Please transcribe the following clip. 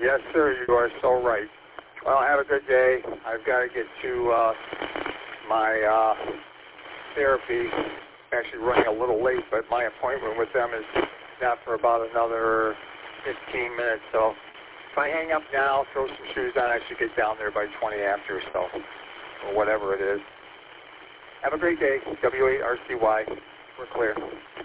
Yes, sir. You are so right. Well, have a good day. I've got to get to my therapy. I'm actually running a little late, but my appointment with them is not for about another 15 minutes. So if I hang up now, throw some shoes on, I should get down there by 20 after or so, or whatever it is. Have a great day. W8RCY. We're clear.